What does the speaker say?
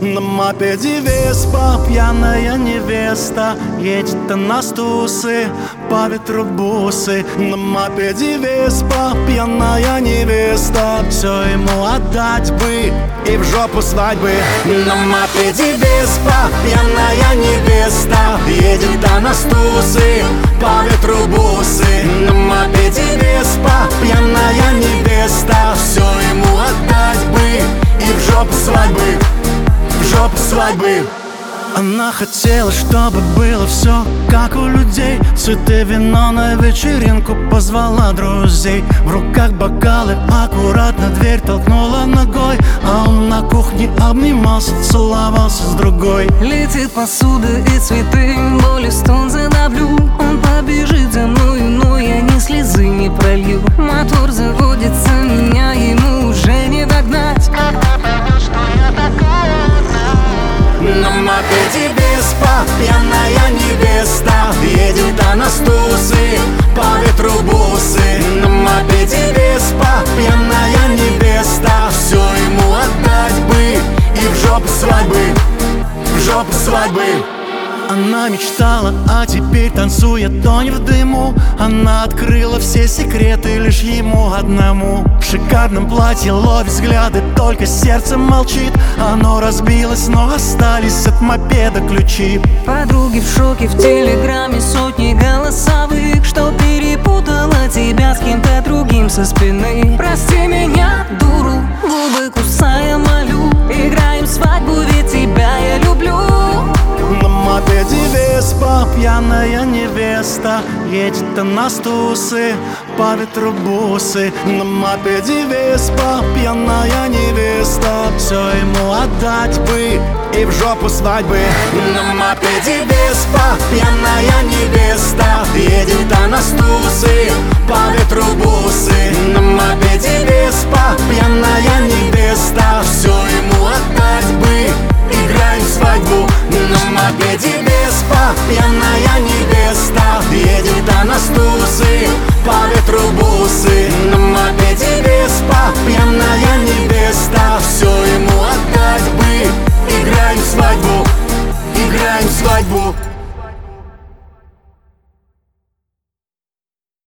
На мопеде Веспа пьяная невеста едет на стусы, по ветру бусы. На мопеде Веспа пьяная невеста, все ему отдать бы и в жопу свадьбы. На мопеде Веспа пьяная невеста едет на стусы, по ветру бусы. На мопеде Веспа пьяная невеста, все ему отдать бы и в жопу свадьбы, в жопу свадьбы. Она хотела, чтобы было все как у людей. Цветы, вино, на вечеринку позвала друзей. В руках бокалы, аккуратно дверь толкнула ногой, а он на кухне обнимался, целовался с другой. Летит посуда и цветы, боль и стон задавлю. Он побежит за мною, но я ни слезы не пролью. Мотор заводится, меня ему уже не догнать. Когда поймет, что я такая одна. На мопеде Веспа пьяная невеста едет на стусы, по ветру бусы. На мопеде Веспа пьяная невеста, все ему отдать бы и в жопу свадьбы, в жопу свадьбы. Она мечтала, а теперь танцует, тонет в дыму. Она открыла все секреты лишь ему одному. В шикарном платье ловит взгляды, только сердце молчит. Оно разбилось, но остались от мопеда ключи. Подруги в шоке, в телеграме сотни голосовых, что перепутала тебя с кем-то другим со спины. Прости меня, дуру, губы кусая молю. Играем свадьбу, ведь тебя я люблю. На мопеде Веспа пьяная невеста едет на стусы, по ветру бусы. На мопеде Веспа пьяная невеста, все ему отдать бы и в жопу свадьбы. На мопеде Веспа пьяная невеста едет на стусы, по ветру бусы. На мопеде Веспа пьяная невеста, все ему отдать бы, играем свадьбу. На мопеде Веспа пьяная невеста едет на стусы, по ветру бусы.